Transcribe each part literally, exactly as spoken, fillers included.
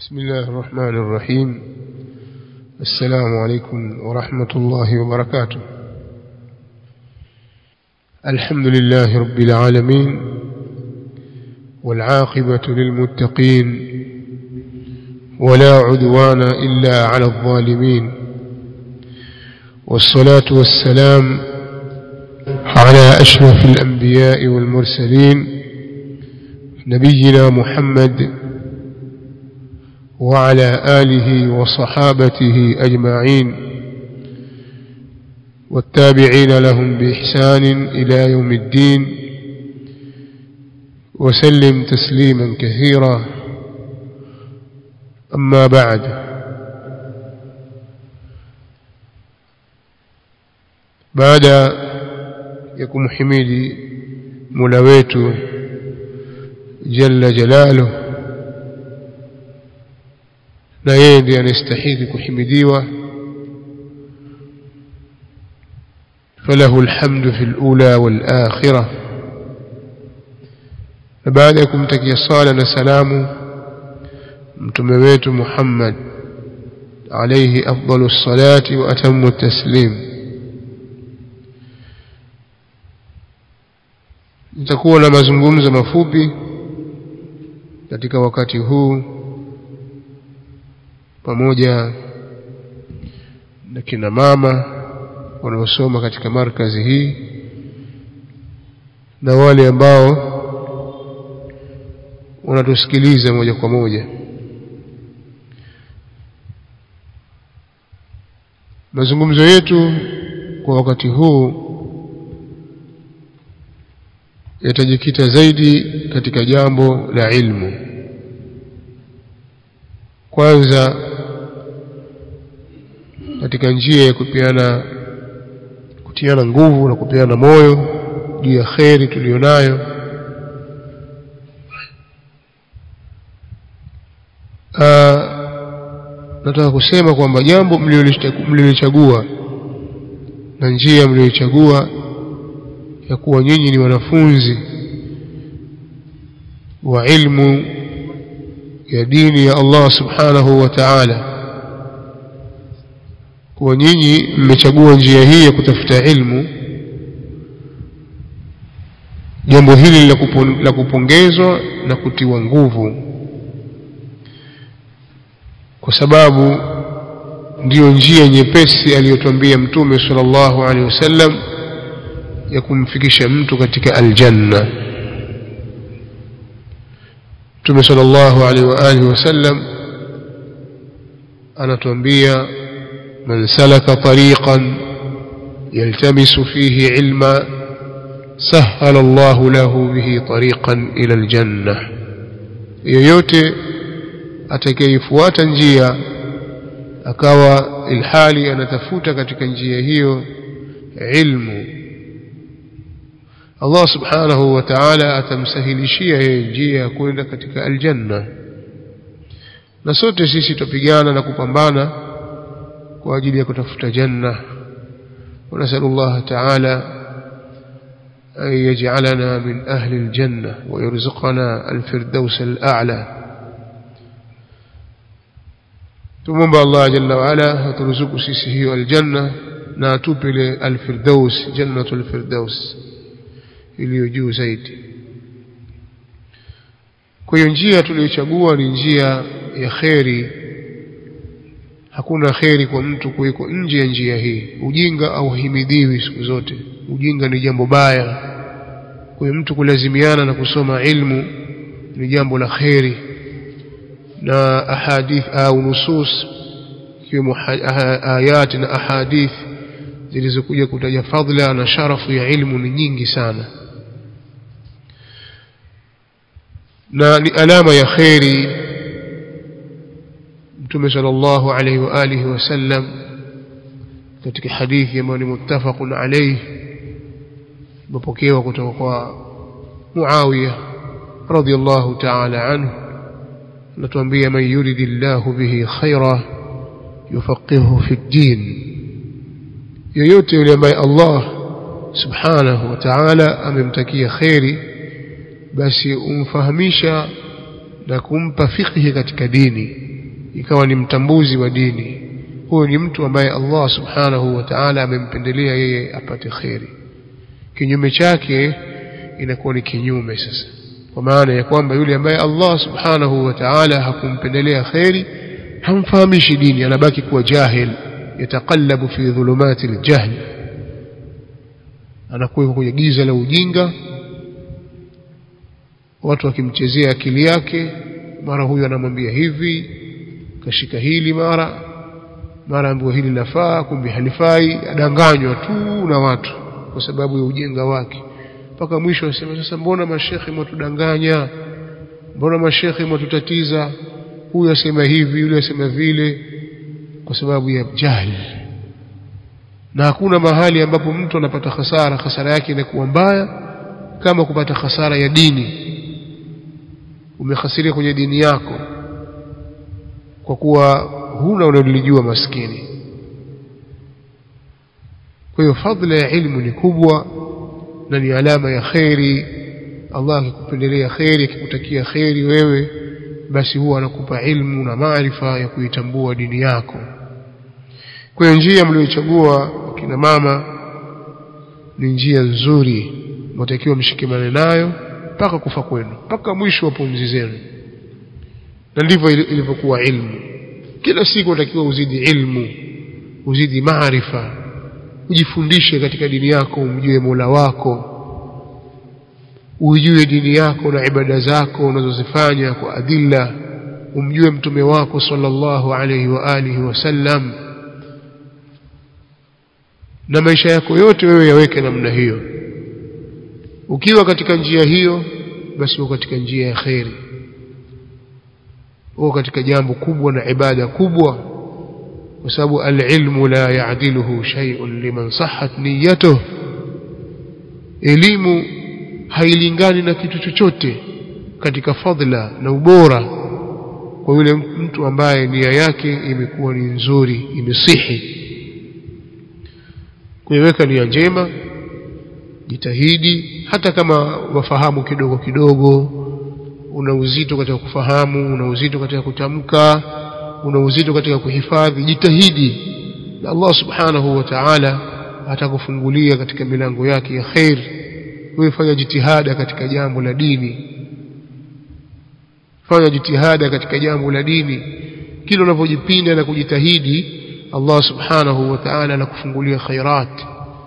بسم الله الرحمن الرحيم. السلام عليكم ورحمة الله وبركاته. الحمد لله رب العالمين، والعاقبة للمتقين، ولا عدوان إلا على الظالمين، والصلاة والسلام على أشرف الأنبياء والمرسلين نبينا محمد وعلى آله وصحابته أجمعين، والتابعين لهم بإحسان إلى يوم الدين، وسلم تسليما كثيرا. أما بعد، بعد يكون حميدي ملويته جل جلاله na yeye ndiye anastahili kuhimidiwa. falahu alhamdu fil ula wal akhirah. na baada ya kumtakia sala na salamu mtume wetu Muhammad alayhi afdalu salati wa atammu taslim, nitakuwa na mazungumzo mafupi katika wakati huu pamoja na kina mama wanaosoma katika markazi hii na wale ambao wanatusikiliza moja kwa moja. Mazungumzo yetu kwa wakati huu yatajikita zaidi katika jambo la ilmu. Kwanza katika njia ya kupeana kutiana nguvu na kupeana moyo juu ya khairi tulionayo. Ah, nataka kusema kwamba jambo mlilolichagua na njia mliliyochagua ya kuwa nyinyi ni wanafunzi wa ilmu ya dini ya Allah subhanahu wa ta'ala, kwa nyinyi mmechagua njia hii ya kutafuta ilmu, jambo hili la kupongezwa na kutiwa nguvu, kwa sababu ndiyo njia nyepesi aliyotuambia Mtume sallallahu alaihi wasallam ya kumfikisha mtu katika aljanna. Mtume sallallahu alaihi wa alihi wasallam anatuambia, man salaka tariqan yaltamisu fihi ilma sahhala Allahu lahu bihi tariqan ila aljanna. Yoyote atakayefuata njia akawa ilhali anatafuta katika njia hiyo ilmu, Allah subhanahu wa ta'ala atamsahilishia yeye njia ya kwenda katika aljanna. Na sote sisi tupigana na kupambana kwa ajili ya kutafuta janna. wa nasallallahu ta'ala an yaj'alana min ahli aljanna wa yarzuqana alfirdaus al'a. tumomba Allah jalla wa ala aturuzuku sisi hiyo aljanna na atupe ile alfirdaus, jannatul firdaus iliyo juu zaidi. Kwa hiyo njia tuliyochagua ni njia ya khairi. Hakuna khairi kwa mtu kuiko nje ya njia hii. Ujinga au himidiwi siku zote. Ujinga ni jambo baya. Kwa hiyo mtu kulazimiana na kusoma ilmu ni jambo la khairi. Na ahadith au nusus kiwemo ayati na ahadith zilizokuja kutaja fadhila na sharafu ya ilmu ni nyingi sana, na ni alama ya khairi. Mtume sallallahu alayhi wa alihi wasallam katika hadithi ambayo ni muttafaqun alayhi, imepokewa kutoka kwa Muawiya radhiyallahu ta'ala anhu, anatuambia, man yuridillahu bihi khaira yufaqihuhu fi ddin. yoyote yule ambaye Allah subhanahu wa ta'ala amemtakia khairi, basi umfahamisha na kumpa fiqhi katika dini. ikawa ni mtambuzi wa dini, huyo ni mtu ambaye Allah subhanahu wa ta'ala amempendelea yeye apate khairi. Kinyume chake inakuwa ni kinyume sasa, kwa maana ya kwamba yule ambaye Allah subhanahu wa ta'ala hakumpendelea khairi, hamfahamishi dini, anabaki kuwa jahil, yataqallabu fi dhulumati aljahl, anakuwa kwenye giza la ujinga, watu wakimchezea akili yake, mara huyu anamwambia hivi, kashika hili, mara mara ambaye hili lafaa kumbe halifai, adanganywa tu na watu kwa sababu ya ujinga wake, mpaka mwisho anasema sasa mbona mashekhi mwatudanganya, mbona mashekhi mwatutatiza, huyu asema hivi yule asema vile, kwa sababu ya jahili. Na hakuna mahali ambapo mtu anapata hasara, hasara yake inakuwa mbaya kama kupata hasara ya dini. Umehasiria kwenye dini yako kwa kuwa huna unalijua maskini. Kwa hiyo fadhila ya ilmu ni kubwa na ni alama ya khairi. Allah akikupendelea khairi, akikutakia khairi wewe, basi huwa anakupa ilmu na maarifa ya kuitambua dini yako. Kwa hiyo njia mlioichagua kina mama ni njia nzuri, mtakiwa mshikamane nayo mpaka kufa kwenu, mpaka mwisho wa pumzi zenu. Na ndivyo ilivyokuwa ilmu. Kila siku unatakiwa uzidi ilmu, uzidi maarifa, ujifundishe katika dini yako, umjue Mola wako, ujue dini yako na ibada zako unazozifanya kwa adilla, umjue mtume wako sallallahu alayhi wa alihi wasallam, na maisha yako yote wewe yaweke namna hiyo. Ukiwa katika njia hiyo, basi uko katika njia ya khairi, uko katika jambo kubwa na ibada kubwa, kwa sababu al-ilmu la ya'diluhu shay'un liman sahhat niyyatuhu. Elimu hailingani na kitu chochote katika fadhila na ubora kwa yule mtu ambaye nia yake imekuwa ni nzuri, imesihi. Kuiweka nia njema, jitahidi, hata kama wafahamu kidogo kidogo, una uzito katika kufahamu, una uzito katika kutamka, una uzito katika kuhifadhi, jitahidi, na Allah subhanahu wa ta'ala atakufungulia katika milango yake ya khair. Wewe fanya jitihada katika jambo la dini, fanya jitihada katika jambo la dini. Kila unapojipinda na kujitahidi, Allah subhanahu wa ta'ala anakufungulia khairat.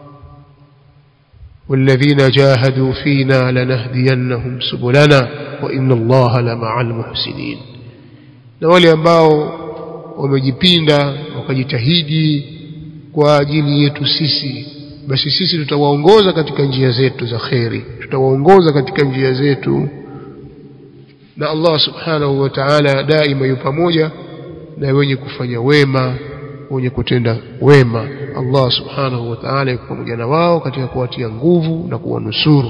والذين جاهدوا فينا لنهدينهم سبلنا وإن الله لمع المحسنين. na wale ambao wamejipinda wakajitahidi kwa ajili yetu sisi, basi sisi tutawaongoza katika njia zetu za khairi, tutawaongoza katika njia zetu. Na Allah subhanahu wa ta'ala daima yupo pamoja na wenye kufanya wema, wenye kutenda wema. Allah subhanahu wa ta'ala yupo pamoja na wao katika kuwatia nguvu na kuwanusuru.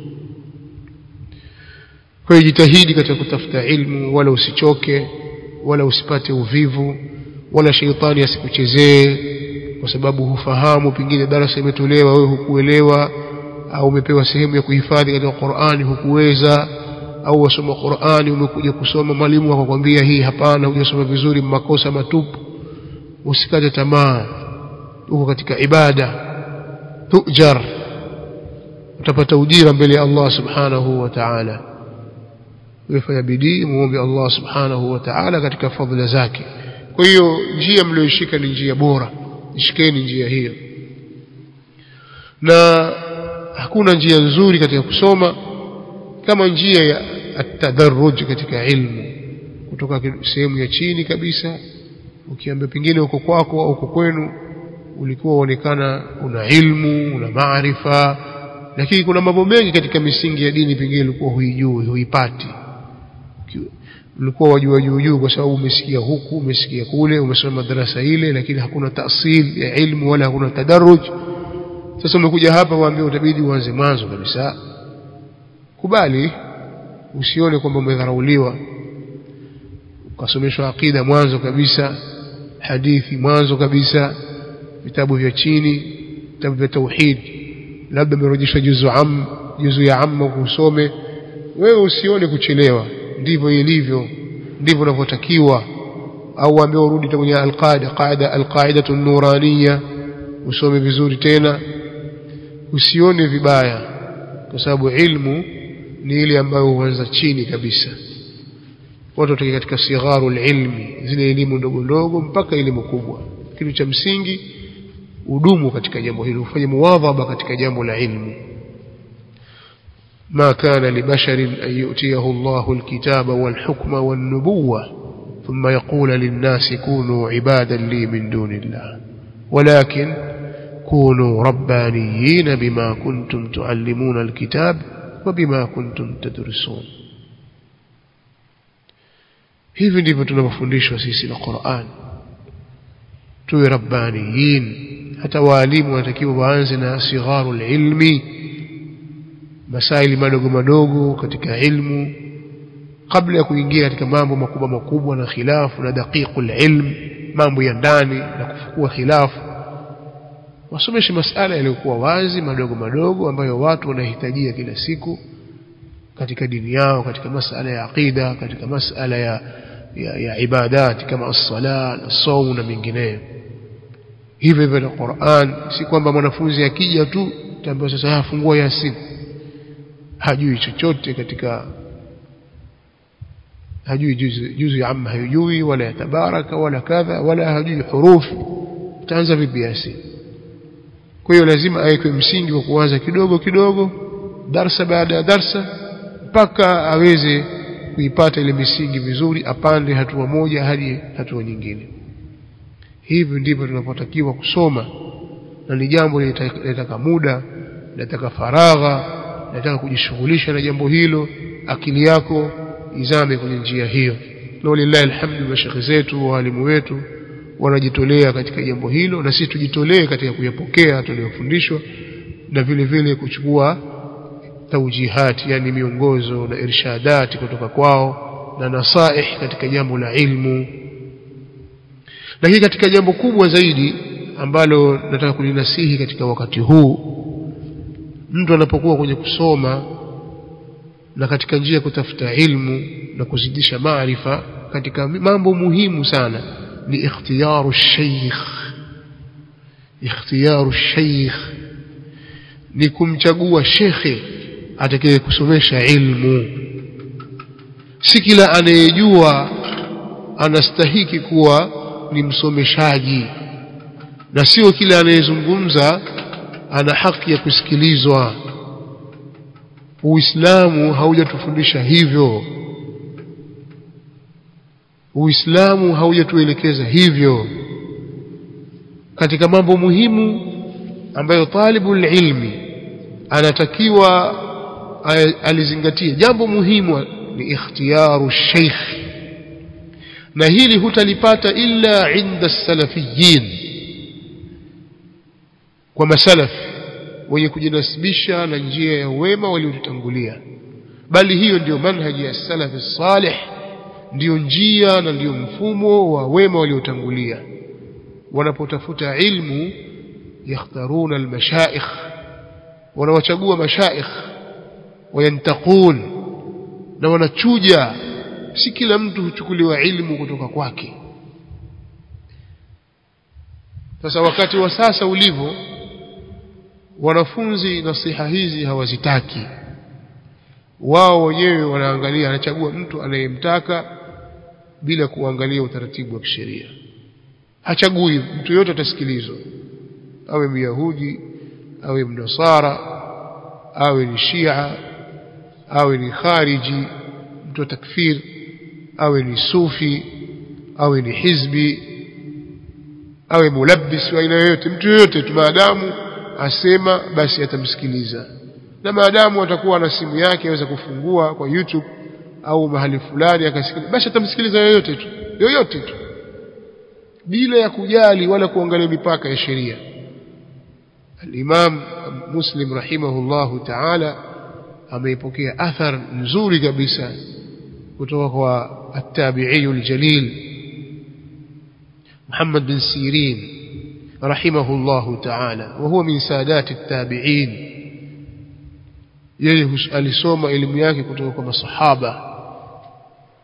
Kwa hiyo jitahidi katika kutafuta ilmu, wala usichoke, wala usipate uvivu, wala sheitani asikuchezee kwa sababu hufahamu, pengine darasa imetolewa wewe hukuelewa, au umepewa sehemu ya kuhifadhi katika Qur'ani hukuweza, au wasoma Qur'ani umekuja kusoma mwalimu akakwambia hii hapana, hujasoma vizuri, makosa matupu. Usikate tamaa, uko katika ibada, tujar, utapata ujira mbele ya Allah subhanahu wa ta'ala. Wewe bidii, muombe Allah subhanahu wa ta'ala katika fadhila zake. Kwa hiyo njia mlioishika ni njia bora, ishikeni njia hiyo. Na hakuna njia nzuri katika kusoma kama njia ya at-tadarruj katika ilmu, kutoka sehemu ya chini kabisa. Ukiambia pengine uko kwako au uko kwenu ulikuwa uonekana una ilmu, una maarifa, lakini kuna mambo mengi katika misingi ya dini pengine ulikuwa huijui, huipati. Ulikuwa wajua juu juu kwa sababu umesikia huku, umesikia kule, umesoma madrasa ile, lakini hakuna taasil ya ilmu wala hakuna tadarruj. Sasa umekuja hapa waambie utabidi uanze mwanzo kabisa. Kubali, usione kwamba umedharauliwa. Ukasomeshwa akida mwanzo kabisa, hadithi mwanzo kabisa, vitabu vya chini, vitabu vya tauhid, labda umerejeshwa juzu am, juzu ya amma kusome. Wewe usione kuchelewa, ndivyo ilivyo, ndivyo unavyotakiwa. au ambaye urudi kwenye al-qaida qaida al-qaidatu an-nuraniyya usome vizuri tena usione vibaya kwa sababu ilmu ni ile ambayo huanza chini kabisa watu watoke katika sigharul ilmi zile elimu ndogo ndogo mpaka elimu kubwa kitu cha msingi udumu katika jambo hilo ufanye muwadhaba katika jambo la ilmu ما كان لبشر أن يؤتيه الله الكتاب والحكم والنبوة ثم يقول للناس كونوا عبادا لي من دون الله ولكن كونوا ربانيين بما كنتم تعلمون الكتاب وبما كنتم تدرسون hivi ndivyo tunafundishwa sisi na Qur'an tuwe rabbaniyin hata walimu wanatakiwa waanze na sigharul ilmi masaili madogo madogo katika ilmu kabla ya kuingia katika mambo makubwa makubwa na khilafu na daqiqul ilm mambo ya ndani na kufukua khilafu wasomeshe masala yaliyokuwa wazi madogo madogo ambayo watu wanahitajia kila siku katika dini yao katika masala ya aqida katika masala ya ya, ya ibadat kama as-sala as-sawm na mengineyo hivyo hivyo na Qur'an si kwamba mwanafunzi akija tu tambia sasa afungua Yasin hajui chochote katika hajui juzu juzu ya amma hajui wala ya tabaraka wala kadha wala hajui hurufi utaanza vipi Yasin kwa hiyo lazima aweke msingi wa kuanza kidogo kidogo darasa baada ya darasa mpaka aweze kuipata ile misingi vizuri apande hatua moja hadi hatua nyingine hivi ndivyo tunapotakiwa kusoma na ni jambo linataka muda linataka faragha linataka kujishughulisha na jambo hilo akili yako izame kwenye njia hiyo na walillahi alhamdu mashekhi zetu walimu wetu wanajitolea katika jambo hilo na sisi tujitolee katika kuyapokea tuliyofundishwa na vile vile kuchukua tawjihati yani miongozo na irshadati kutoka kwao na nasaih katika jambo la ilmu lakini katika jambo kubwa zaidi ambalo nataka kulinasihi katika wakati huu mtu anapokuwa kwenye kusoma na katika njia kutafuta ilmu na kuzidisha maarifa katika mambo muhimu sana ni ikhtiyaru shaykh ikhtiyaru shaykh ni kumchagua shekhe atakaye kusomesha ilmu si kila anayejua anastahiki kuwa ni msomeshaji na sio kila anayezungumza ana haki ya kusikilizwa Uislamu haujatufundisha hivyo Uislamu haujatuelekeza hivyo katika mambo muhimu ambayo talibul ilmi anatakiwa alizingatie jambo muhimu ni ikhtiyaru sheikh na hili hutalipata illa inda salafiyin kwa masalaf wenye kujinasibisha na njia ya wema waliotutangulia bali hiyo ndio manhaji ya salaf salih ndio njia na ndio mfumo wa wema waliotangulia wanapotafuta ilmu yakhtaruna almashaikh wanawachagua mashaikh wayantaqun na wanachuja si kila mtu huchukuliwa ilmu kutoka kwake sasa wakati wa sasa ulivyo wanafunzi nasiha hizi hawazitaki wao wenyewe wanaangalia anachagua mtu anayemtaka bila kuangalia utaratibu wa kisheria hachagui mtu yote atasikilizwa awe myahudi awe mnasara awe ni shia awe ni khariji mtu wa takfir awe ni sufi awe ni hizbi awe mulabbis wa aina yoyote mtu yote tu maadamu asema basi atamsikiliza na maadamu atakuwa na simu yake aweza kufungua kwa YouTube au mahali fulani akasikiliza basi atamsikiliza yoyote tu yoyote tu bila ya kujali wala kuangalia mipaka ya sheria al-Imam Muslim rahimahullahu ta'ala ameipokea athar nzuri kabisa kutoka kwa at-tabi'i al-jalil Muhammad bin Sirin rahimahullahu ta'ala wa huwa min sadat at-tabi'in yeye alisoma elimu yake kutoka kwa masahaba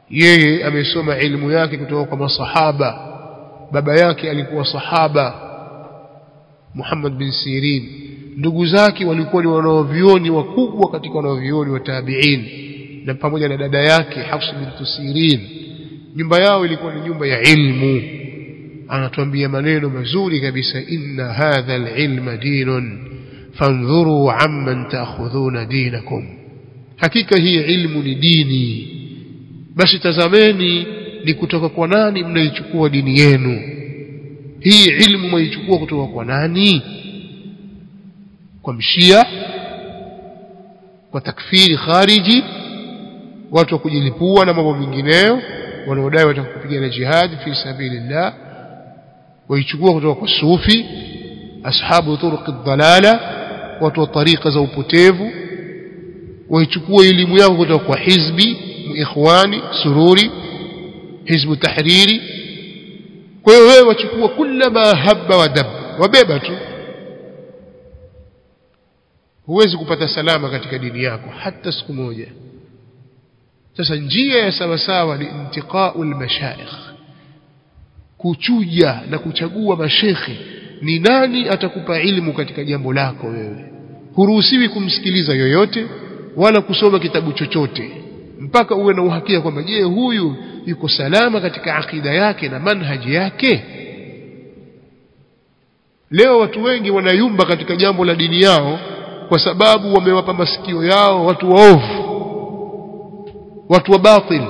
yeye amesoma ilmu yake kutoka kwa masahaba, baba yake alikuwa sahaba Muhammad bin Sirin, ndugu zake walikuwa ni wanaovioni wakubwa katika wanaovioni wa tabi'in, na pamoja na dada yake Hafs bint Sirin, nyumba yao ilikuwa ni nyumba ya ilmu. Anatuambia maneno mazuri kabisa, inna hadha al-ilma dinun fanzuru amman ta'khudhuna dinakum, hakika hii ilmu ni dini, basi tazameni ni kutoka kwa nani mnaichukua dini yenu. Hii ilmu mnaichukua kutoka kwa nani? Kwa mshia, kwa takfiri khariji, watu wa kujilipua na mambo mengineyo wanaodai watakupigana jihad fi sabilillah, waichukua kutoka kwa sufi, ashabu turuq ad-dalala, watu wa tariqa za upotevu, waichukua elimu yao kutoka kwa hizbi, ikhwani, sururi, hizbu tahriri. Kwa hiyo wewe wachukua kila ma habba wa dab, wabeba tu, huwezi kupata salama katika dini yako hata siku moja. Sasa njia ya sawa sawa ni intiqaul mashaikh, kuchuja na kuchagua mashekhi, ni nani atakupa ilmu katika jambo lako wewe. Huruhusiwi kumsikiliza yoyote wala kusoma kitabu chochote mpaka uwe na uhakika kwamba je, huyu yuko salama katika akida yake na manhaji yake. Leo watu wengi wanayumba katika jambo la dini yao kwa sababu wamewapa masikio yao watu waovu, watu wa batil.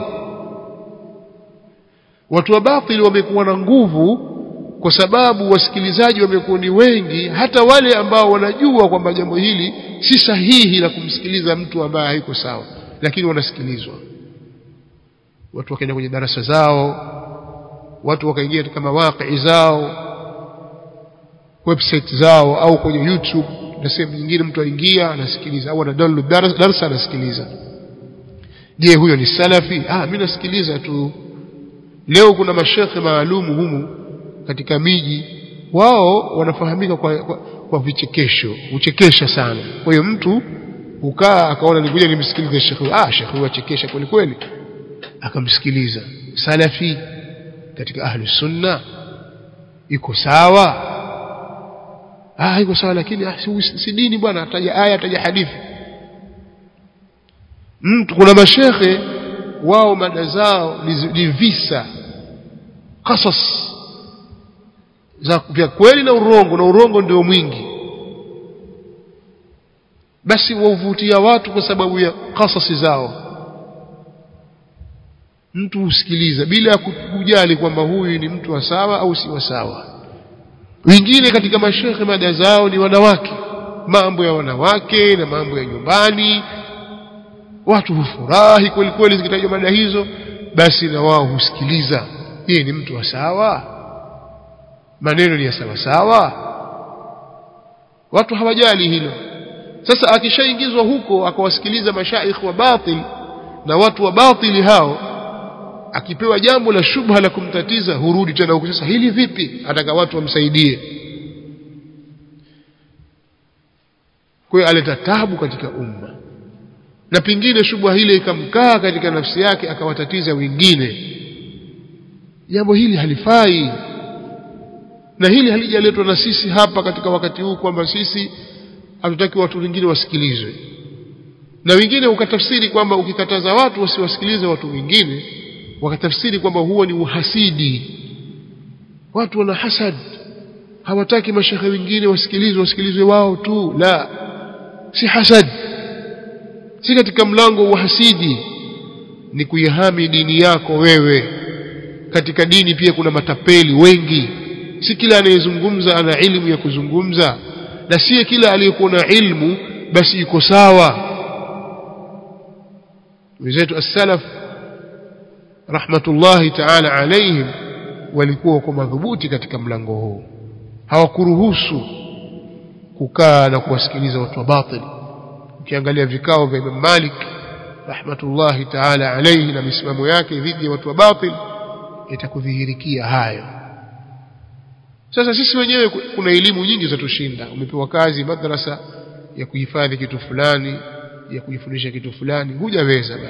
Watu wa batil wamekuwa na nguvu kwa sababu wasikilizaji wamekuwa ni wengi, hata wale ambao wanajua kwamba jambo hili si sahihi la kumsikiliza mtu ambaye hayuko sawa, lakini wanasikilizwa. Watu wakaenda kwenye darasa zao, watu wakaingia katika mawaqi zao, website zao, au kwenye YouTube na sehemu nyingine, mtu aingia anasikiliza au ana download darasa anasikiliza. Je, huyo ni salafi? Ah, mimi nasikiliza tu. Leo kuna mashekhe maalumu humu katika miji, wao wanafahamika kwa, kwa, kwa vichekesho, uchekesha sana. Kwa hiyo mtu ukaa akaona nikuja nimsikilize shekhe, ah shekhe huwa chekesha kweli kweli, akamsikiliza. Salafi katika ahli sunna iko sawa? Ah, iko sawa, lakini ah, si, si dini bwana, ataja aya ataja hadithi. Mtu kuna mashekhe wao mada zao ni visa, qasas za vya kweli na urongo, na urongo ndio mwingi, basi wavutia watu kwa sababu ya qasasi zao. Mtu usikiliza bila kujali kwamba huyu ni mtu wa sawa au si wa sawa. Wengine katika mashekhe mada zao ni wanawake, mambo ya wanawake na mambo ya nyumbani. Watu hufurahi kweli kweli zikitajwa mada hizo, basi na wao husikiliza. Yeye ni mtu wa sawa, maneno ni ya sawa sawa, watu hawajali hilo. Sasa akishaingizwa huko akawasikiliza mashaikh wa batil na watu wa batili hao, akipewa jambo la shubha la kumtatiza hurudi tena huko. Sasa hili vipi? Ataka watu wamsaidie. Kwa hiyo aleta taabu katika umma, na pingine shubha hile ikamkaa katika nafsi yake akawatatiza wengine. Jambo hili halifai, na hili halijaletwa na sisi hapa katika wakati huu kwamba sisi hatutaki watu wengine wasikilizwe, na wengine ukatafsiri kwamba ukikataza watu wasiwasikilize watu wengine, wakatafsiri kwamba huo ni uhasidi. Watu wana hasad, hawataki mashekhe wengine wasikilizwe, wasikilizwe wao tu. La, si hasad, si katika mlango wa hasidi, ni kuihami dini yako wewe. Katika dini pia kuna matapeli wengi, si kila anayezungumza ana ilmu ya kuzungumza, na si kila aliyekuwa na ilmu basi yuko sawa. Wenzetu as-salaf rahmatullahi ta'ala alayhim walikuwa kwa madhubuti katika mlango huu, hawakuruhusu kukaa na kuwasikiliza watu wa batili. Ukiangalia vikao vya Imam Malik rahmatullahi ta'ala alayhi na misimamo yake dhidi ya watu wa batili, itakudhihirikia hayo. Sasa sisi wenyewe kuna elimu nyingi za tushinda. Umepewa kazi madrasa ya kuhifadhi kitu fulani, ya kujifundisha kitu fulani, hujaweza bali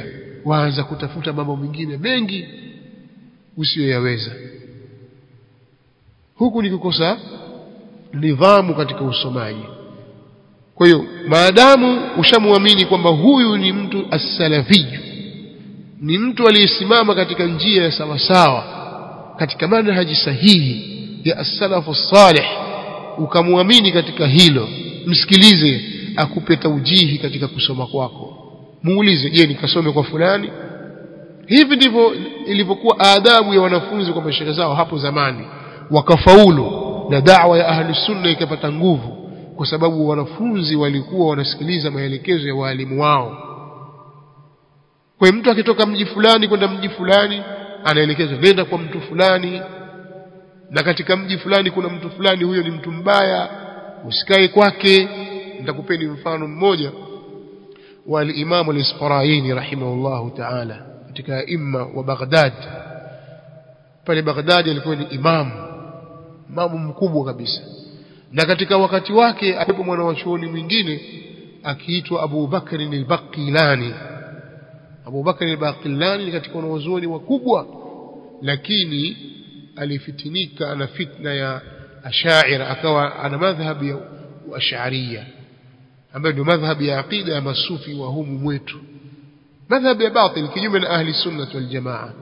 waanza kutafuta mambo mengine mengi usiyoyaweza. Huku ni kukosa nidhamu katika usomaji. Kwa hiyo maadamu ushamuamini kwamba huyu ni mtu as-salafi, ni mtu aliyesimama katika njia ya sawa sawa, katika manhaji sahihi ya as-salafu salih, ukamuamini katika hilo, msikilize akupe taujihi katika kusoma kwako. Muulize, je, nikasome kwa fulani? Hivi ndivyo ilivyokuwa adabu ya wanafunzi kwa mashaikh zao hapo zamani, wakafaulu na da'wa ya ahli sunna ikapata nguvu, kwa sababu wanafunzi walikuwa wanasikiliza maelekezo ya walimu wao. Kwa mtu akitoka mji fulani kwenda mji fulani, anaelekezwa nenda kwa mtu fulani, na katika mji fulani kuna mtu fulani, huyo ni mtu mbaya, usikae kwake. Nitakupeni mfano mmoja wa al-Imam al-Isfaraini rahimahullahu ta'ala, katika imma wa Baghdad. Pale Baghdad alikuwa ni imam, imamu mkubwa kabisa, na katika wakati wake alipo mwana wa chuoni mwingine akiitwa Abu Bakr al-Baqillani. Abu Bakr al-Baqillani ni katika wanazuoni wakubwa, lakini alifitinika na fitna ya Ash'ari, akawa ana madhhabi ya Ash'ariyya ambayo ndio madhhabi ya aqida ya masufi wa humu mwetu, madhhabi ya batil kinyume na ahli sunnah wal jamaa.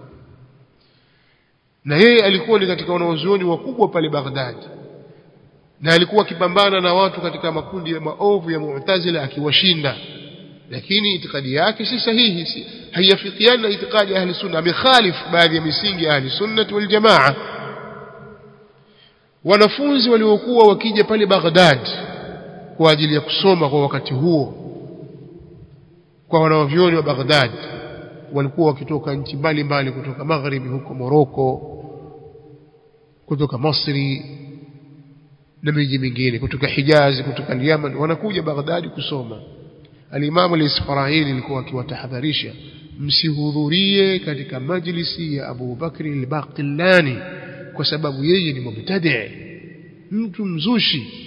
Na yeye alikuwa ni katika wanazuoni wakubwa pale Baghdad, na alikuwa akipambana na watu katika makundi ya maovu ya Mu'tazila akiwashinda, lakini itikadi yake si sahihi, si haiyafikiana na itikadi ya ahli sunna, amekhalif baadhi ya misingi ya ahli sunnah wal jamaa. Wanafunzi waliokuwa wakija pale Baghdad kwa ajili ya kusoma kwa wakati huo, kwa wanavyuoni wa Baghdad, walikuwa wakitoka nchi mbalimbali, kutoka magharibi huko Morocco, kutoka Misri na miji mingine, kutoka Hijaz, kutoka Yemen, wanakuja Baghdad kusoma. Al-Imam al-Isfaraini alikuwa akiwatahadharisha, msihudhurie katika majlisi ya Abu Bakr al-Baqillani, kwa sababu yeye ni mubtadi', mtu mzushi.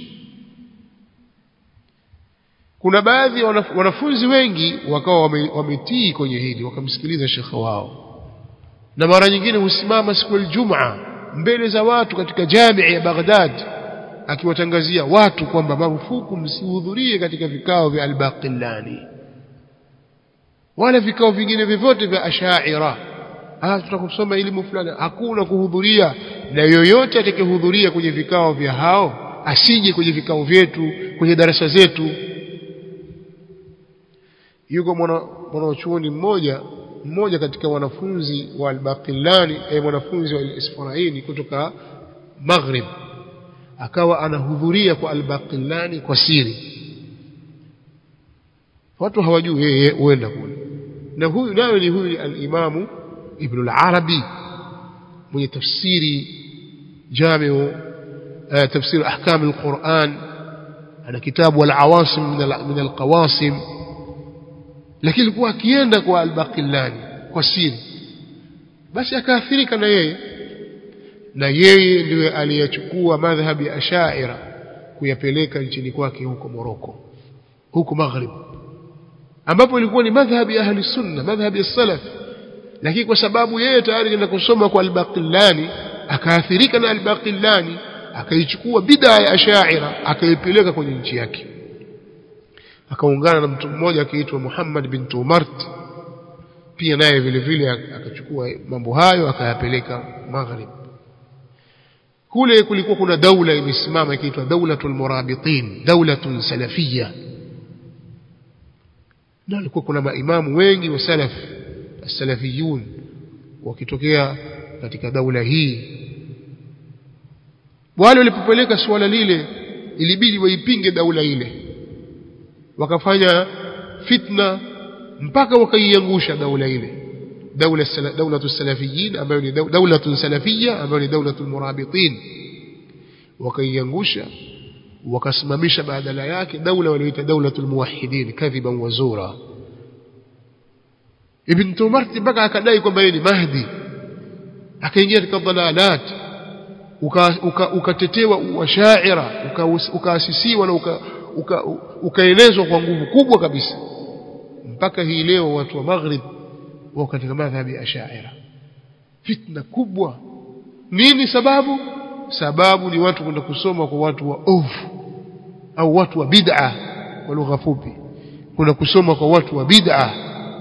Kuna baadhi ya wanafunzi wengi wakawa wametii kwenye hili, wakamsikiliza shekhe wao, na mara nyingine husimama siku ya Ijumaa mbele za watu katika jamii ya Baghdad akiwatangazia watu kwamba marufuku msihudhurie katika vikao vya al-Baqillani wala vikao vingine vyovyote vya Ash'ari. Ah, tutakusoma elimu fulani, hakuna kuhudhuria, na yoyote atakayehudhuria kwenye vikao vya hao asije kwenye vikao vyetu, kwenye darasa zetu. Yuko mwana mwanachuoni mmoja mmoja katika wanafunzi wa al-Baqillani, eh, mwanafunzi wa al-Isfaraini kutoka Maghrib, akawa anahudhuria kwa al-Baqillani kwa siri, watu hawajui yeye huenda kule. Na huyu nayo ni huyu al-Imamu Ibn al-Arabi mwenye tafsiri jamiu uh, tafsir ahkam al-Quran, ana kitabu al-Awasim min al-Qawasim. Lakini alikuwa akienda kwa al-Baqillani kwa siri, basi akaathirika na yeye, na yeye ndiye aliyechukua madhhabi ya Ash'ari kuyapeleka nchini kwake huko Morocco, huko Maghrib, ambapo ilikuwa ni madhhabi ya ahli sunna, madhhabi ya salaf. Lakini kwa sababu yeye tayari kwenda kusoma kwa al-Baqillani, akaathirika na al-Baqillani, akaichukua bid'a ya Ash'ari akaipeleka kwenye nchi yake. Akaungana na mtu mmoja akiitwa Muhammad bin Tumart, pia naye vile vile akachukua mambo hayo akayapeleka Maghrib. Kule kulikuwa kuna daula imesimama ikiitwa Daulatul Murabitin, daulatun salafiyya, na kulikuwa kuna maimamu wengi wa salaf, as-salafiyun, wakitokea katika daula hii. Wale walipopeleka swala lile, ilibidi waipinge daula ile, wakafanya fitna mpaka wakaiangusha daula ile, daula daulatu salafiyin, ambayo ni daulatun salafiyya, ambayo ni daulatul murabitin. Wakaiangusha, wakasimamisha badala yake daula walioita daulatul muwahhidin, kadhiban wa zura. Ibn Tumart mpaka akadai kwamba yeye ni Mahdi, akaingia katika dhalalat, ukatetewa washaira, ukaasisiwa na uka ukaenezwa kwa nguvu kubwa kabisa, mpaka hii leo watu wa Maghrib wao katika madhhabi ya Ash'ari. Fitna kubwa. Nini sababu? Sababu ni watu kwenda kusoma kwa watu wa ovu au watu wa bid'a kwa lugha fupi. Kuna kusoma kwa watu wa bid'a.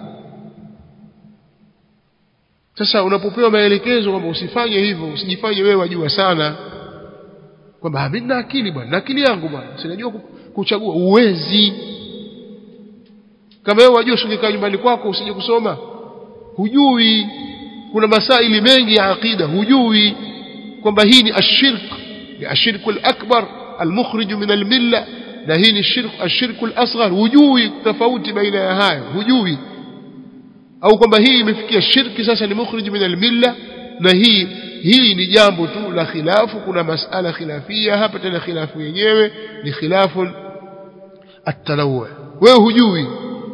Sasa unapopewa maelekezo kwamba usifanye hivyo, usijifanye wewe wajua sana, kwamba mimi na akili bwana, na akili yangu bwana, sinajua kuchagua, uwezi. Kama wewe wajua usingekaa nyumbani kwako usije kusoma, hujui. Kuna masaili mengi ya aqida hujui, kwamba hii ni ashirk, ni ashirku al-akbar al-mukhrij min al-milla, na hii ni shirk ashirku al-asghar, hujui tofauti baina ya hayo, hujui. Au kwamba hii imefikia shirki sasa ni mukhrij min al-milla, na hii hii ni jambo tu la khilafu. Kuna masala khilafia hapa, tena khilafu yenyewe ni khilafu at-tanawwu, wewe hujui,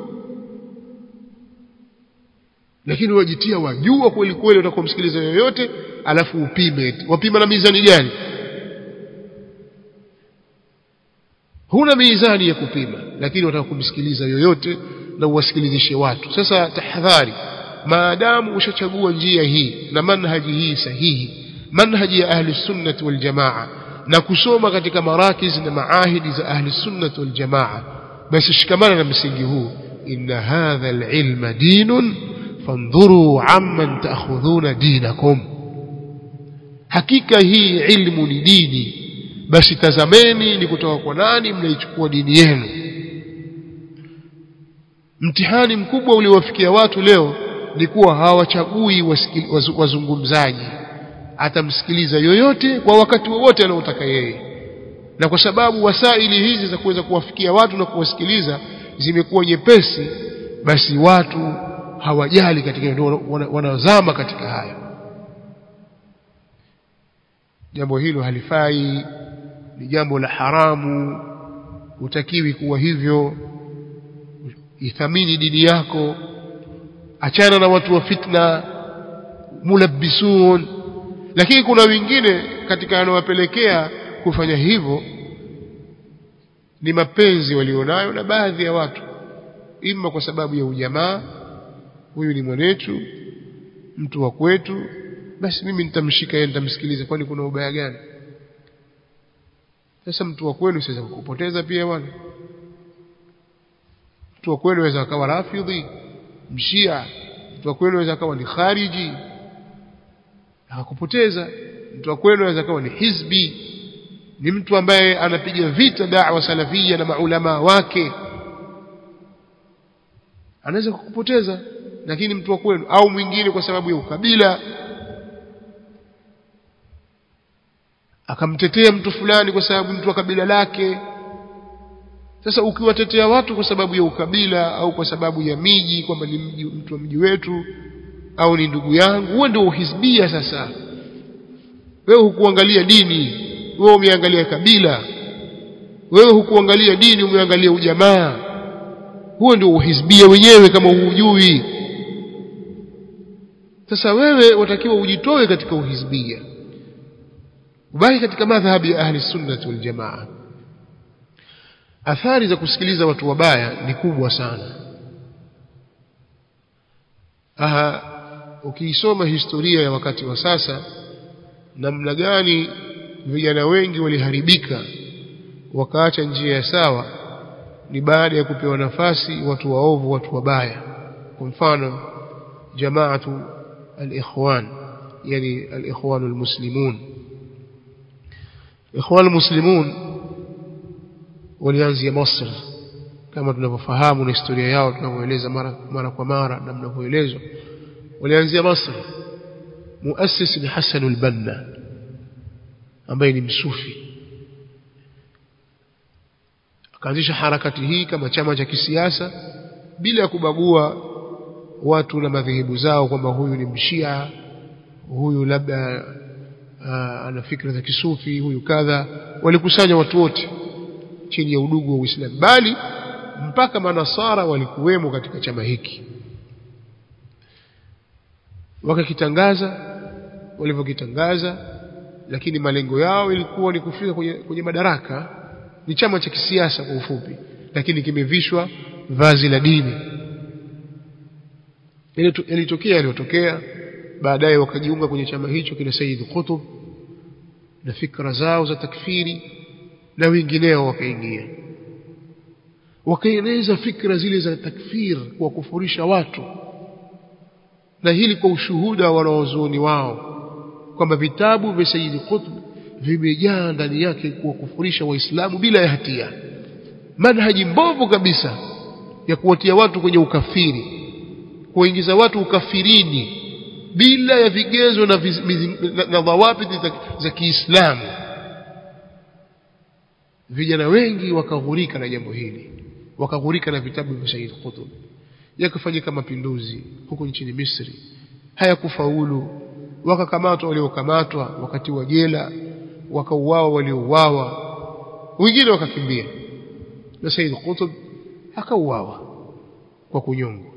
lakini wajitia wajua kweli kweli, utakomsikiliza yoyote alafu upime. Wapima na mizani gani? Huna mizani ya kupima, lakini utakumsikiliza yoyote na uwasikilizishe watu. Sasa tahadhari, maadamu ushachagua njia hii na manhaji hii sahihi, manhaji ya ahli sunnah wal jamaa, na kusoma katika marakiz na maahidi za ahli sunnah wal jamaa, basi shikamana na msingi huu. Inna hadha al-ilma dinun fandhuru amman ta'khudhuna dinakum, hakika hii ilmu ni dini, basi tazameni ni kutoka kwa nani mnaichukua dini yenu. Mtihani mkubwa uliowafikia watu leo ni kuwa hawachagui wazungumzaji, atamsikiliza yoyote kwa wakati wowote anaotaka yeye. Na kwa sababu wasaili hizi za kuweza kuwafikia watu na kuwasikiliza zimekuwa nyepesi, basi watu hawajali katika, ndio wanazama katika hayo. Jambo hilo halifai, ni jambo la haramu, utakiwi kuwa hivyo. Ithamini dini yako, achana na watu wa fitna mulabbisun. Lakini kuna wengine katika yanawapelekea kufanya hivyo ni mapenzi walionayo na baadhi ya watu, ima kwa sababu ya ujamaa, huyu ni mwanetu, mtu wa kwetu, basi mimi nitamshika yeye, nitamsikiliza, kwani kuna ubaya gani? Sasa mtu wa kwenu siweza kukupoteza pia bwana. Mtu wa kwenu anaweza akawa rafidhi, mshia, mtu wa kwenu anaweza akawa ni khariji, akakupoteza. Mtu wa kwenu anaweza akawa ni hizbi, ni mtu ambaye anapiga vita da'wa salafia na maulama wake, anaweza kukupoteza. Lakini mtu wa kwenu au mwingine kwa sababu ya ukabila akamtetea mtu fulani kwa sababu mtu wa kabila lake. Sasa ukiwatetea watu kwa sababu ya ukabila au kwa sababu ya miji, kwamba ni mji, mtu wa mji wetu au ni ndugu yangu, huo ndio uhizbia. Sasa wewe hukuangalia dini, wewe umeangalia kabila, wewe hukuangalia dini, umeangalia ujamaa. Huo ndio uhizbia wenyewe kama hujui. Sasa wewe watakiwa ujitoe katika uhizbia, ubaki katika madhhabi ya ahli sunnah wal jamaa. Athari za kusikiliza watu wabaya ni kubwa sana. Aha, ukiisoma historia ya wakati wa sasa, namna gani vijana wengi waliharibika wakaacha njia ya sawa, ni baada ya kupewa nafasi watu waovu, watu wabaya. Kwa mfano jamaatu al-ikhwan, yani al-ikhwan al-muslimun. Ikhwan al-muslimun walianzia Misri, kama tunavyofahamu na historia yao tunavyoeleza mara mara kwa mara na mnavyoelezwa. Walianzia Misri. Muassis ni Hassan al-Banna ambaye ni msufi, akaanzisha harakati hii kama chama cha kisiasa bila ya kubagua watu na madhehebu zao, kwamba huyu ni mshia, huyu labda ana fikra za kisufi, huyu kadha. Walikusanya watu wote chini ya udugu wa Uislamu, bali mpaka manasara walikuwemo katika chama hiki. Wakakitangaza walivyokitangaza, lakini malengo yao ilikuwa ni kufika kwenye, kwenye madaraka. Ni chama cha kisiasa kwa ufupi, lakini kimevishwa vazi la dini. Yalitokea yaliyotokea, baadaye wakajiunga kwenye chama hicho kina Sayyid Qutb na fikra zao za takfiri, na wengineo wakaingia wakaeneza fikra zile za takfir kwa kufurisha watu, na hili kwa ushuhuda wa wanawazuoni wao kwamba vitabu vya Sayyid Qutb vimejaa ndani yake kwa kufurisha waislamu bila ya hatia, manhaji mbovu kabisa ya kuwatia watu kwenye ukafiri, kuingiza watu ukafirini bila ya vigezo na, na, na dhawabiti za, za Kiislamu. Vijana wengi wakaghurika na jambo hili, wakaghurika na vitabu vya Sayyid Qutb. Yakafanyika mapinduzi huko nchini Misri, hayakufaulu, wakakamatwa waliokamatwa, wakati wa jela, wakauawa waliouawa, wengine wakakimbia, na Sayyid Qutb akauawa kwa kunyongwa.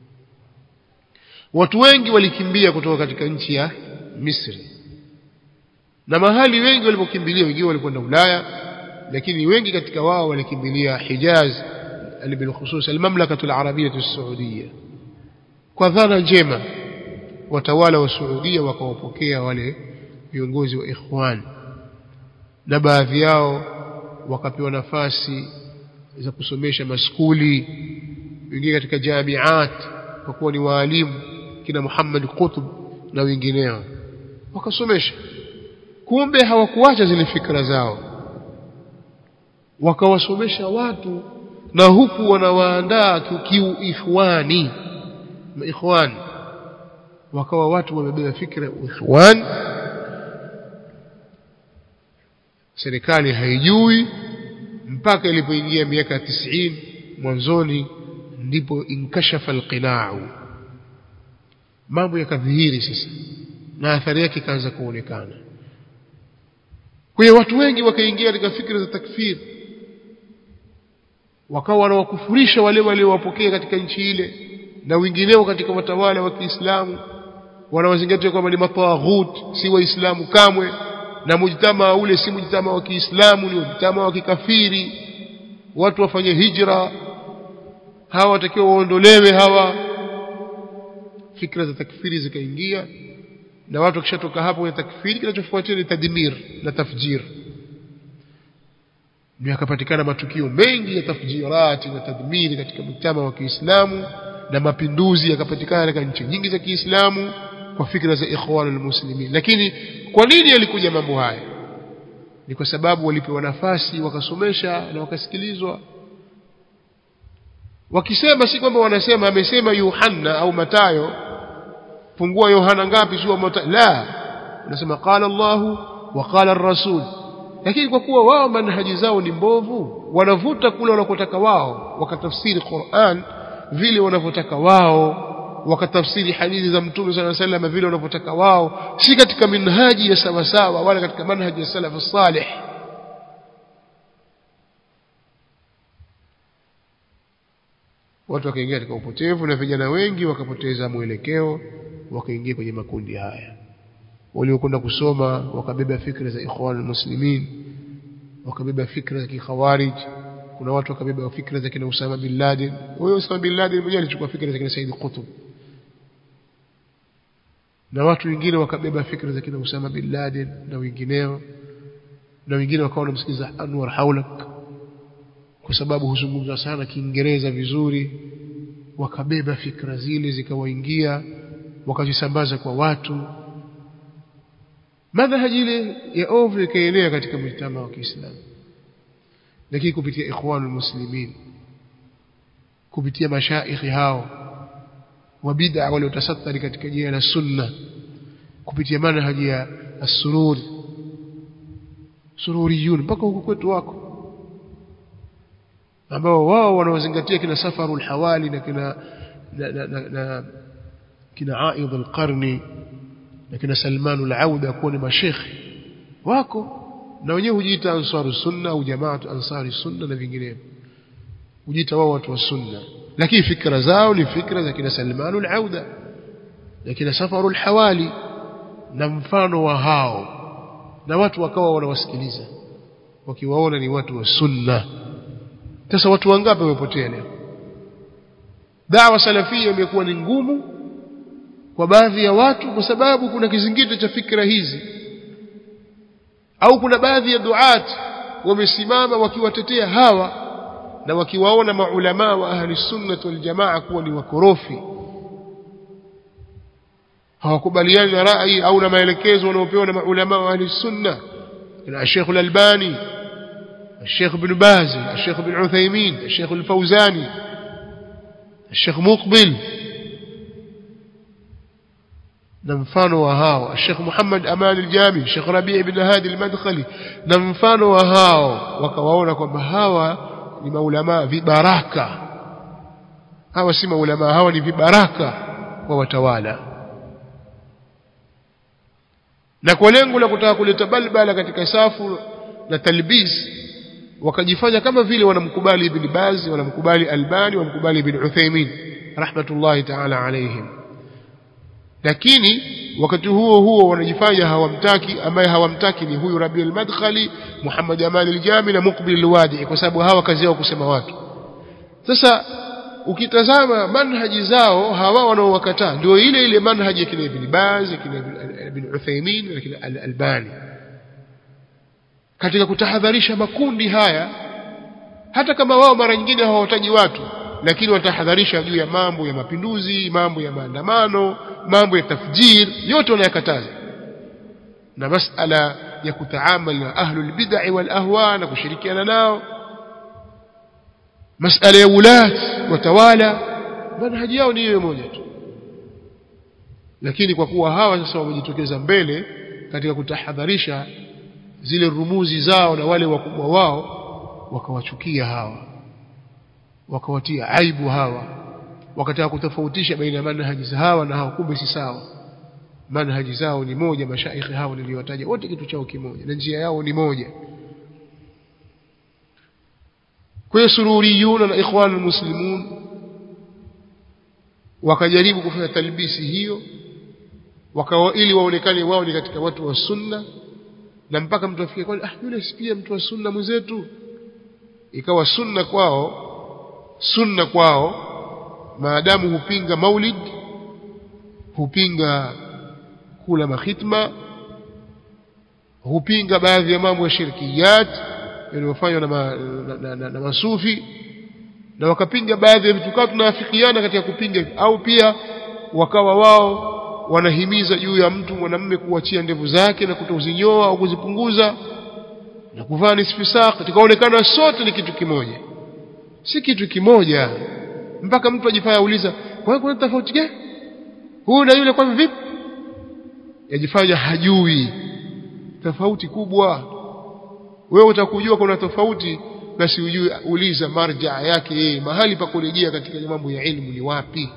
Watu wengi walikimbia kutoka katika nchi ya Misri, na mahali wengi walipokimbilia, wengine walikwenda Ulaya, lakini wengi katika wao walikimbilia Hijaz, bilkhusus almamlakatu alarabiyya as-saudiya, kwa dhana njema. Watawala wa Saudia wakawapokea wale viongozi wa ikhwan, na baadhi yao wakapewa nafasi za kusomesha maskuli, wengine katika jamiat kwa kuwa ni waalimu kina Muhammad Qutb na wengineo wakasomesha. Kumbe hawakuacha zile fikra zao, wakawasomesha watu, na huku wanawaandaa kiu ikhwani na ikhwan, wakawa watu wamebeba fikra ya ikhwan. Serikali haijui mpaka ilipoingia miaka tisini mwanzoni, ndipo inkashafa alqina'u, mambo yakadhihiri sasa na athari yake ikaanza kuonekana. Kwa hiyo watu wengi wakaingia katika fikra za takfir, wakawa wanawakufurisha wale waliowapokea katika nchi ile, na wengineo katika watawala wa Kiislamu wanawazingatia kwamba ni matawaghut, si waislamu kamwe, na mujtama ule si mujtama wa Kiislamu, ni mujtama wa kikafiri, watu wafanye hijra, hawa watakiwa waondolewe hawa. Fikra za takfiri zikaingia, na watu wakishatoka hapo kwenye takfiri, kinachofuatia ni tadmir na tafjir. Ndio yakapatikana matukio mengi ya tafjirati na tadmiri katika mujtama wa Kiislamu, na mapinduzi yakapatikana katika nchi nyingi za Kiislamu kwa fikra za ikhwanul muslimin. Lakini kwa nini yalikuja mambo haya? Ni kwa sababu walipewa nafasi, wakasomesha na wakasikilizwa. Wakisema si kwamba wanasema amesema Yohana au Mathayo, fungua Yohana ngapi sio Mathayo, la, wanasema qala Allahu wa qala ar-rasul. Lakini kwa kuwa wao manhaji zao ni mbovu, wanavuta kule wanakotaka wao, wakatafsiri Qur'an vile wanavyotaka wao, wakatafsiri hadithi za Mtume صلى الله عليه وسلم vile wanavyotaka wao, si katika minhaji ya sawa sawa wala katika manhaji ya salaf salih. Watu wakaingia katika upotevu, na vijana wengi wakapoteza mwelekeo, wakaingia kwenye makundi haya. Waliokwenda kusoma wakabeba fikra za ikhwanul muslimin, wakabeba fikra za kikhawarij. Kuna watu wakabeba fikra za kina Usama bin Laden. Huyo Usama bin Laden mwenyewe alichukua fikra za kina Sayyid Qutb, na watu wengine wakabeba fikra za kina Usama bin Laden na wengineo, na wengine wakawa wanamsikiza Anwar Haulak kwa sababu huzungumza sana Kiingereza vizuri. Wakabeba fikra zile zikawaingia, wakazisambaza kwa watu. Madhahaji ile ya ovu ikaenea katika mjtama wa Kiislamu, lakini kupitia ikhwanul muslimin, kupitia mashaikhi hao wa bid'a waliotasattari katika njia ya sunna, kupitia manhaji ya as-sururi sururiyun mpaka huko kwetu wako, ambao wao wanaozingatia kina Safarul Hawali na kina na, na, na, na kina Aidh al-Qarni na kina Salman al-Auda kuwa ni mashekhi wako, na wenyewe hujiita Ansaru Sunna au Jamaatu Ansari Sunna na vinginevyo, hujiita wao watu wa sunna, lakini fikra zao ni fikra za kina Salman al-Auda na kina Safarul Hawali na mfano wa hao, na watu wakawa wanawasikiliza wakiwaona ni watu wa sunna. Sasa watu wangapi wamepotea leo? Da'wa salafia imekuwa ni ngumu kwa baadhi ya watu, kwa sababu kuna kizingiti cha fikra hizi, au kuna baadhi ya duat wamesimama wakiwatetea hawa na wakiwaona maulama wa ahli sunnah wal jamaa kuwa ni wakorofi, hawakubaliani na rai au na maelekezo wanaopewa na maulama wa ahli sunnah, na Sheikh al-Albani, Sheikh Ibn Baz, Sheikh Ibn Uthaymeen, Sheikh al-Fawzani, Sheikh Muqbil na mfano wa hao, Sheikh Muhammad Aman al-Jami, Sheikh Rabi' ibn Hadi al-Madkhali na mfano wa hao, wakawaona kwamba hawa ni maulama vibaraka. Hawa si maulama, hawa ni vibaraka wa watawala, na kwa lengo la kutaka kuleta balbala katika safu na talbis, wakajifanya kama vile wanamkubali Ibn Baz, wanamkubali Albani, wanamkubali Ibn Uthaymeen rahmatullahi ta'ala alayhim. Lakini wakati huo huo wanajifanya hawamtaki, ambaye hawamtaki ni huyu Rabi' al-Madkhali, Muhammad Aman al-Jami na Muqbil al-Wadi, kwa sababu hawa kazi yao kusema watu. Sasa ukitazama manhaji zao hawa wanaowakataa ndio ile ile manhaji ya kina Ibn Baz, kina Ibn Uthaymeen na kina Al-Albani, katika kutahadharisha makundi haya, hata kama wao mara nyingine hawataji watu, lakini watahadharisha juu ya mambo ya mapinduzi, mambo ya maandamano, mambo ya tafjir, yote wanayakataza, na masala ya kutaamali na ahlul bid'ah wal ahwa na kushirikiana nao, masala ya ulat watawala, manhaji yao ni hiyo moja tu. Lakini kwa kuwa hawa sasa wamejitokeza mbele katika kutahadharisha zile rumuzi zao na wale wakubwa wao, wakawachukia hawa, wakawatia aibu hawa, wakataka kutofautisha baina manhaji za hawa na hao, kumbe si sawa. Manhaji zao ni moja, mashaikhi hao niliowataja wote kitu chao kimoja na njia yao ni moja. Kwa hiyo sururiyuna na ikhwanul muslimun wakajaribu kufanya talbisi hiyo, wakawa ili waonekane wao ni katika watu wa sunna, na mpaka mtu afike kwa ah, yule si pia mtu wa sunna mwenzetu. Ikawa sunna kwao, sunna kwao maadamu hupinga maulid, hupinga kula mahitma, hupinga baadhi ya mambo ya shirkiyat yanayofanywa na, ma, na, na, na, na masufi, na wakapinga baadhi ya vitu kama tunafikiana katika kupinga, au pia wakawa wao wanahimiza juu ya mtu mwanamume kuachia ndevu zake na kutozinyoa au kuzipunguza na kuvaa nisfu saq. Tukaonekana sote ni kitu kimoja, si kitu kimoja, mpaka mtu ajifanya auliza kwa hiyo kuna tofauti gani huyu na yule, kwa vipi? Yajifanya hajui tofauti kubwa. Wewe utakujua kuna tofauti, basi ujue, uliza marja yake yeye, mahali pa kurejea katika mambo ya ilmu ni wapi.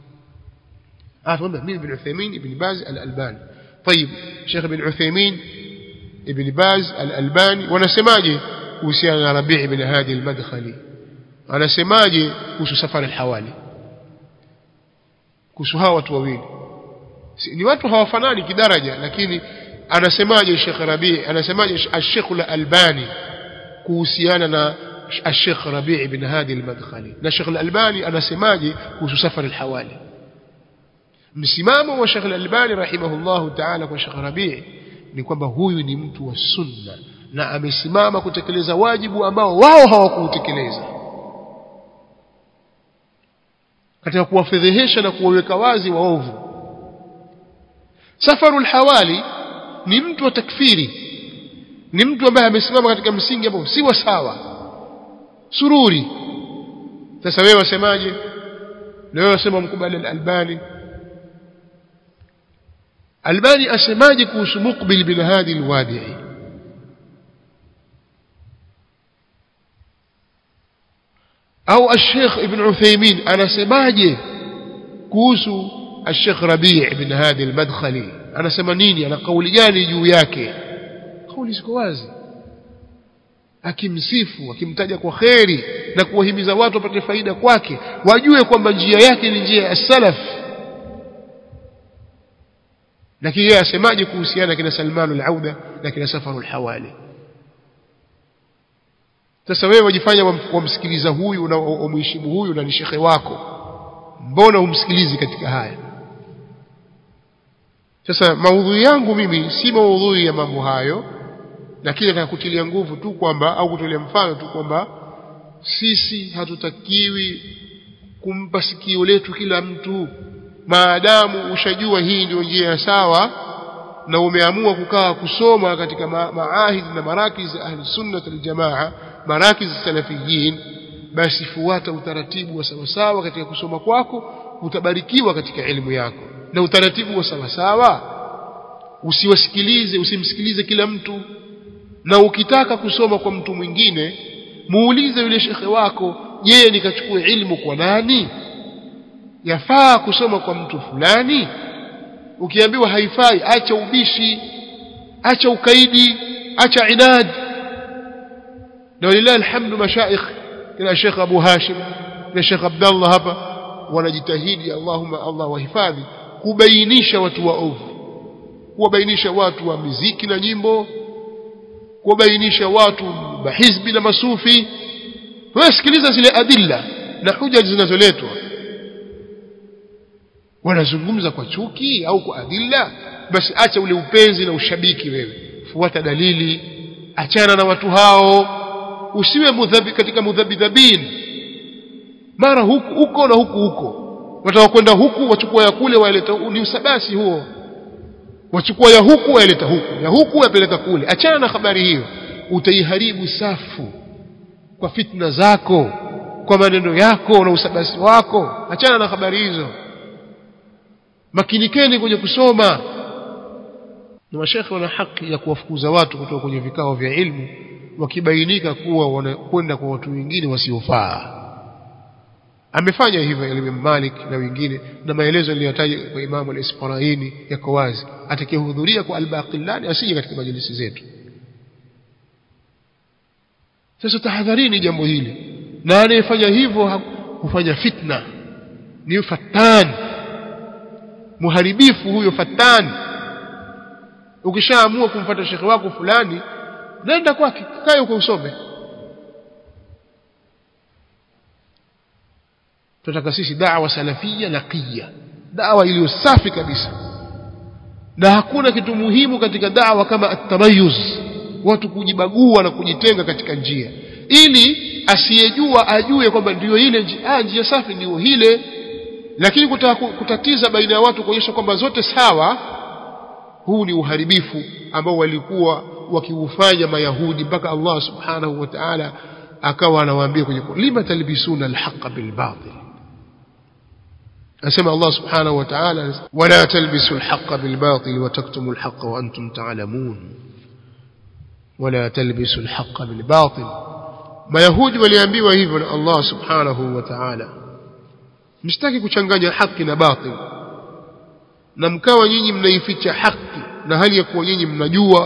أفهم مين ابن عثيمين، ابن باز، الألباني. طيب شيخ ابن عثيمين، ابن باز، الألباني، ونسماجه وسيانا ربيع بن هادي المدخلي، أنا سماجه وسو سفر الحوالي، kuhusu hawa watu wawili ni watu hawafanani kidaraja, lakini anasemaje Sheikh Rabi', anasemaje Sheikh Al-Albani kuhusiana na Sheikh Rabi' ibn Hadi al-Madkhali, na Sheikh Al-Albani anasemaje kuhusu safar al-hawali. Msimamo wa Sheikh Al-Albani rahimahullahu ta'ala kwa Sheikh Rabi' ni kwamba huyu ni mtu wa sunna na amesimama kutekeleza wajibu ambao wao hawakuutekeleza, katika kuwafedhehesha na kuwaweka wazi waovu. Safarul hawali ni mtu wa takfiri, ni mtu ambaye amesimama katika msingi ambao si wa sawa, sururi. Sasa wewe wasemaje? Leo wasema mkubali al-Albani. Albani asemaje kuhusu Muqbil bin Hadi al-Wadi'i? au الشيخ ابن عثيمين anasemaje kuhusu الشيخ ربيع بن هادي المدخلي؟ anasema nini, ana kauli gani juu yake? Kauli ziko wazi, akimsifu, akimtaja kwa khairi na kuwahimiza watu wapate faida kwake, wajue kwamba njia yake ni njia ya salaf. Lakini yeye asemaje kuhusiana kina Salman al-Auda na kina Safar al-Hawali? Sasa wewe wajifanya wamsikiliza huyu na umheshimu huyu na ni shekhe wako, mbona umsikilizi katika haya? Sasa maudhui yangu mimi si maudhui ya mambo hayo, lakini nataka kutilia nguvu tu kwamba au kutolea mfano tu kwamba sisi hatutakiwi kumpa sikio letu kila mtu. Maadamu ushajua hii ndio njia ya sawa na umeamua kukaa kusoma katika ma maahid na marakiz ahli sunnah wal jamaa, marakiz salafiyin, basi fuata utaratibu wa sawa sawa katika kusoma kwako, utabarikiwa katika elimu yako. Na utaratibu wa sawa sawa, usiwasikilize usimsikilize kila mtu. Na ukitaka kusoma kwa mtu mwingine, muulize yule shekhe wako, je, nikachukue ilmu kwa nani? Yafaa kusoma kwa mtu fulani? Ukiambiwa haifai, acha ubishi, acha ukaidi, acha inad. Na lillahi alhamdu mashaikh kina Sheikh Abu Hashim na Sheikh Abdullah hapa wanajitahidi, Allahumma Allah wahifadhi, kubainisha watu waovu, kuwabainisha watu wa muziki na nyimbo, kuwabainisha watu mahizbi na masufi. Wewe sikiliza zile adilla na hoja zinazoletwa. Wanazungumza kwa chuki au kwa adilla, basi acha ule upenzi na ushabiki wewe. Fuata dalili, achana na watu hao. Usiwe mudhabi katika mudhabidhabin. Mara huku huko na huku huko. Wataka kwenda huku wachukua ya kule waeleta, ni usabasi huo. Wachukua ya huku waeleta huku, ya huku wapeleka kule. Achana na habari hiyo. Utaiharibu safu kwa fitna zako, kwa maneno yako na usabasi wako. Achana na habari hizo. Makinikeni kwenye kusoma. Na mashekhe wana haki ya kuwafukuza watu kutoka kwenye vikao vya ilmu wakibainika kuwa wanakwenda kwa watu wengine wasiofaa. Amefanya hivyo Imam Malik na wengine, na maelezo niliyotaja kwa Imam al-Isfaraini yako wazi. Atakayehudhuria kwa al-Baqillani asije katika majlisi zetu. Sasa tahadharini jambo hili. Na anayefanya hivyo hufanya fitna, ni fatan, muharibifu huyo fatan. Ukishaamua kumfuata shekhi wako fulani, nenda kwake, kae uko usome. Tunataka sisi da'wa salafia naqiyya, da'wa iliyo safi kabisa. Na hakuna kitu muhimu katika da'wa kama at-tamayyuz, watu kujibagua na kujitenga katika njia, ili asiyejua ajue kwamba ndio ile njia, njia safi ndio ile. Lakini kutaka kutatiza baina ya watu kuonyesha kwamba zote sawa, huu ni uharibifu ambao walikuwa wakiufanya Mayahudi, mpaka Allah subhanahu wa ta'ala akawa anawaambia kwenye lima talbisuna alhaqa bilbatil. Asema Allah subhanahu wa ta'ala, wala talbisu alhaqa bilbatil wa taktumu alhaqa wa antum ta'lamun. Wala talbisu alhaqa bilbatil. Mayahudi waliambiwa hivyo na Allah subhanahu wa ta'ala, msitaki kuchanganya haki na batil, na mkawa nyinyi mnaificha haki na hali ya kuwa nyinyi mnajua.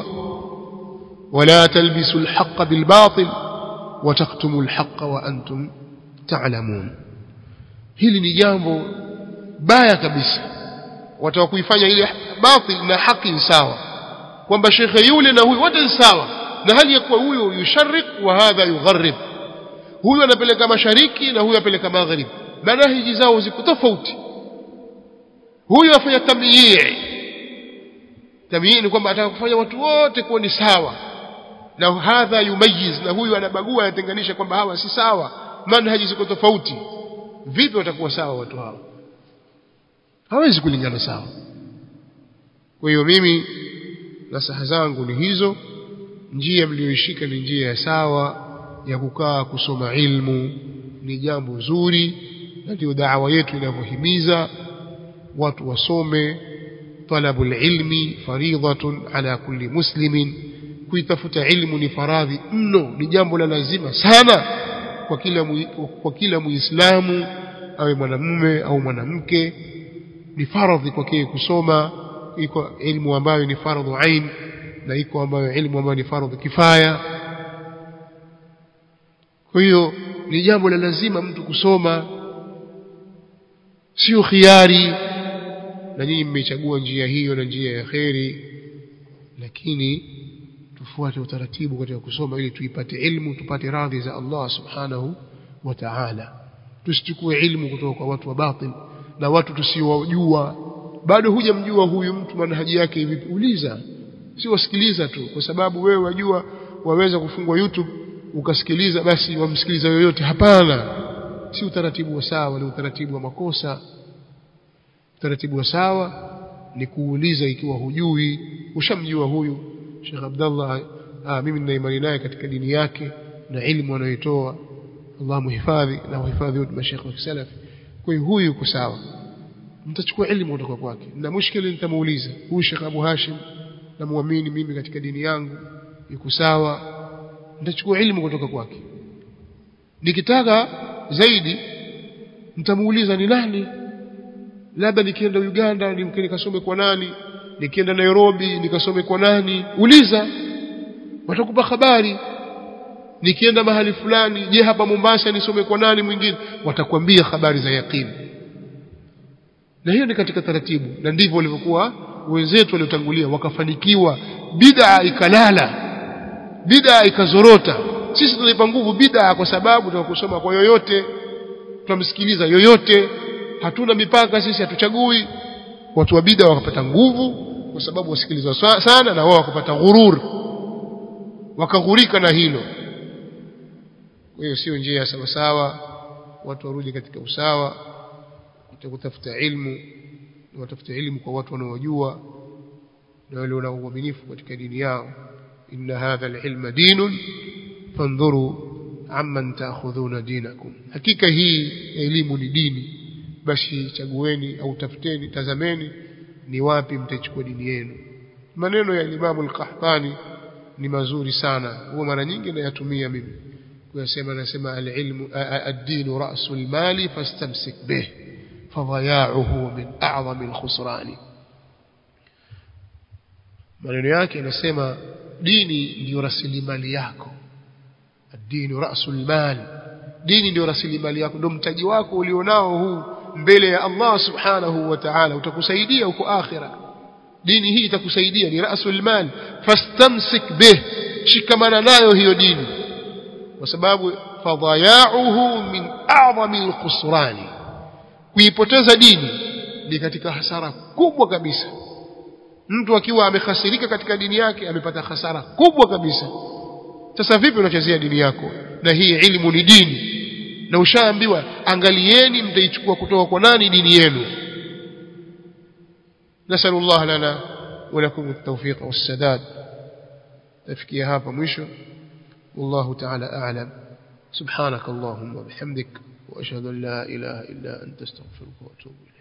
Wala talbisu alhaqa bilbatil wa taktumu alhaqa wa antum ta'lamun. Hili ni jambo baya kabisa. Wataka kuifanya ile batil na haki sawa, kwamba shekhe yule na huyu wote sawa, na hali ya kuwa huyu yusharrik wa hadha yugharrib. Huyu anapeleka mashariki na huyu anapeleka magharibi, manahiji zao ziko tofauti. Huyu afanya tamyi'i. Tamyi'i ni kwamba anataka kufanya watu wote kuwa ni sawa, na hadha yumayiz, na huyu anabagua, anatenganisha kwamba hawa si sawa, manhaji ziko tofauti. Vipi watakuwa sawa watu hao? Hawezi kulingana sawa. Kwa hiyo mimi nasaha zangu ni hizo. Njia mlioishika ni njia ya sawa ya kukaa kusoma ilmu, ni jambo zuri, na ndio da'wa yetu inavyohimiza watu wasome. Talabul ilmi faridhatun ala kulli muslimin, kuitafuta ilmu ni faradhi mno, ni jambo la lazima sana kwa kila mu, kwa kila muislamu, awe mwanamume au mwanamke. Ni faradhi kwake kusoma. Iko ilmu ambayo ni faradhu ain, na iko ambayo ilmu ambayo ni faradhu kifaya. Kwa hiyo ni jambo la lazima mtu kusoma, sio khiari. Na nyinyi mmechagua njia hiyo na njia ya khairi, lakini tufuate utaratibu katika kusoma ili tuipate ilmu, tupate radhi za Allah subhanahu wa ta'ala. Tusichukue ilmu kutoka kwa watu wa batil na watu tusiowajua bado hujamjua huyu mtu manhaji yake vipi, uliza, si wasikiliza tu kwa sababu wewe wajua waweza kufungua YouTube ukasikiliza basi wamsikiliza yoyote. Hapana, si utaratibu wa sawa, ni utaratibu wa makosa. Utaratibu wa sawa ni kuuliza ikiwa hujui. Ushamjua huyu Sheikh Abdullah, ah mimi nina imani naye katika dini yake na elimu anayotoa, Allah muhifadhi na muhifadhi wote mashaikh wa salaf. Kwa hiyo huyu yuko sawa, mtachukua elimu kutoka kwake. Na mushkili nitamuuliza huyu Sheikh Abu Hashim, na muamini mimi katika dini yangu yuko sawa, nitachukua elimu kutoka kwake. Nikitaka zaidi nitamuuliza ni nani, labda nikienda Uganda nikasome kwa nani, nikienda Nairobi nikasome kwa nani, uliza, watakupa habari. Nikienda mahali fulani, je hapa Mombasa nisome kwa nani mwingine, watakwambia habari za yakini. Na hiyo ni katika taratibu, na ndivyo walivyokuwa wenzetu waliotangulia, wakafanikiwa. Bid'a ikalala, bid'a ikazorota. Sisi tunaipa nguvu bid'a kwa sababu tunakusoma kwa yoyote, tunamsikiliza yoyote, hatuna mipaka sisi, hatuchagui. Watu wa bid'a wakapata nguvu kwa sababu wasikilizwa sana, na wao wakapata ghurur, wakaghurika na hilo. Kwa hiyo sio njia sawa sawa. Watu warudi katika usawa, kutafuta ilmu, watafuta ilmu kwa watu wanaojua na wale wana uaminifu katika dini yao. Inna hadha al-ilma dinun fandhuru amman ta'khudhuna dinakum, hakika hii elimu ni dini, basi chagueni au tafuteni, tazameni ni wapi mtachukua dini yenu. Maneno ya Imam al-Qahtani ni mazuri sana, huwa mara nyingi nayatumia mimi kuyasema. Nasema al-ilmu ad-dinu ra'sul mali fastamsik bih fadhaya'uhu min a'zami al-khusrani. Maneno yake yanasema dini ndio rasilimali yako. Ad-dinu ra'sul mali, dini ndio rasilimali yako, ndio mtaji wako ulionao huu mbele ya Allah subhanahu wa ta'ala, utakusaidia huko akhira. Dini hii itakusaidia, ni ra'sul mali. Fastamsik bih, shikamana nayo hiyo dini, kwa sababu fadhaya'uhu min a'zami al-khusrani, kuipoteza dini ni katika hasara kubwa kabisa. Mtu akiwa amekhasirika katika dini yake amepata hasara kubwa kabisa. Sasa vipi unachezea dini yako? Na hii ilmu ni dini, na ushaambiwa angalieni mtaichukua kutoka kwa nani dini yenu. Nasallallahu lana wa lakum at-tawfiq was-sadad. tafikia hapa mwisho. Wallahu ta'ala a'lam. subhanakallahumma bihamdik wa ashhadu an la ilaha illa anta astaghfiruka wa atubu ilayk.